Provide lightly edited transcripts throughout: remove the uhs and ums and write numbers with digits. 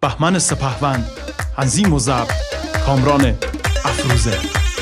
بهمن سپهوند، تنظیم و ضبط کامران افروزه.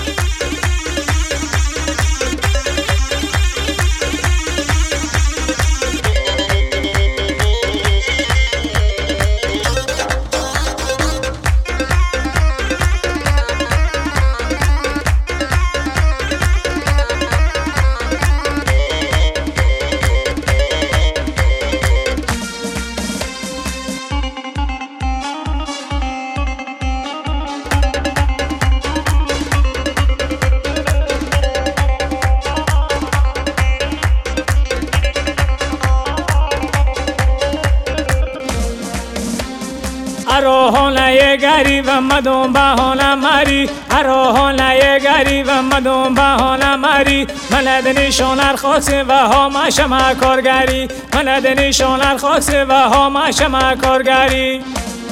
اروهانه گریب مدون بهانه ماری، اروهانه گریب مدون بهانه ماری، ملد نشانر خاصه و هم شما کارگری، ملد نشانر خاصه و هم شما کارگری.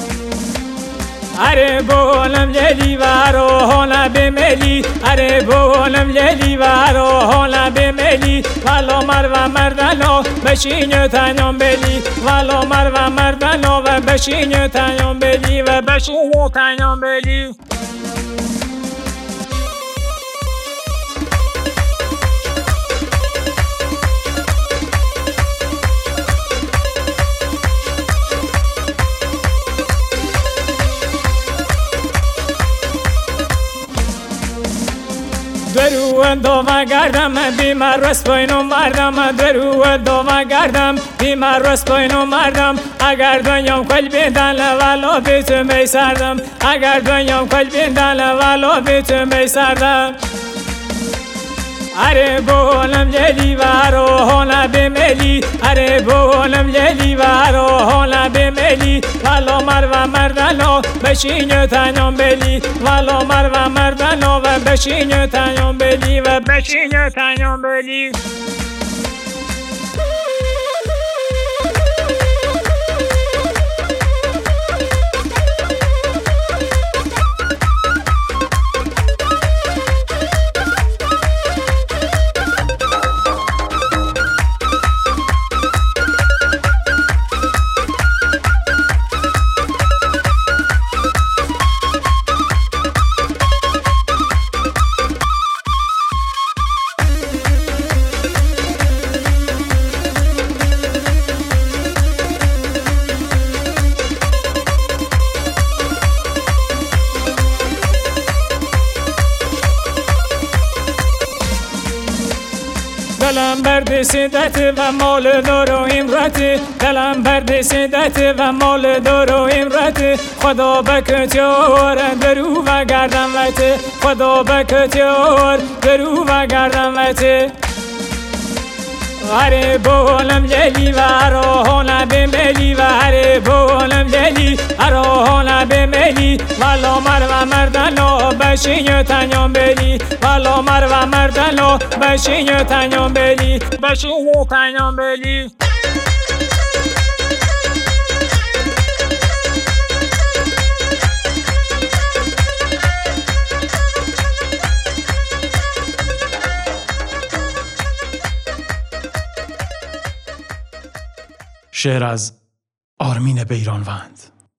اره بولم لیلی و اروهانه بملی، اره بولم لیلی و اروهانه بملی، ولو مرو مردنو بشین تنیم بلی، ولو مرو مردنو و بشین تنیم بلی و بشین تنیم بلی. درو دوما گردم بیمار رست پایینو مردم، درو دوما گردم بیمار رست پایینو مردم. اگر دنیام کل بیندن ولو بیتو می سردم، اگر دنیام کل بیندن ولو بیتو می سردم. اره بولم لیلی و اروهانه بملی، اره بولم لیلی و اروهانه بملی، ولو مرو مردنو بشین تنیم بلی، ولو مرو مردنو و بشین تنیم بلی و بشین تنیم بلی. دلم برد سیدت و مال دار و امرت، دلم برد سیدت و مال دار و امرت. خدا بکتیار درو و گردم وت، خدا بکتیار درو و گردم وت. اره بولم لیلی و اروهانه بملی، و اره بولم لیلی اروهانه بملی، ولو مرو مردنو بشین تنیم بلی، ولو مرو مردنو بشین تنیم بلی، بشین تنیم بلی. شعر از آرمین بیرانوند.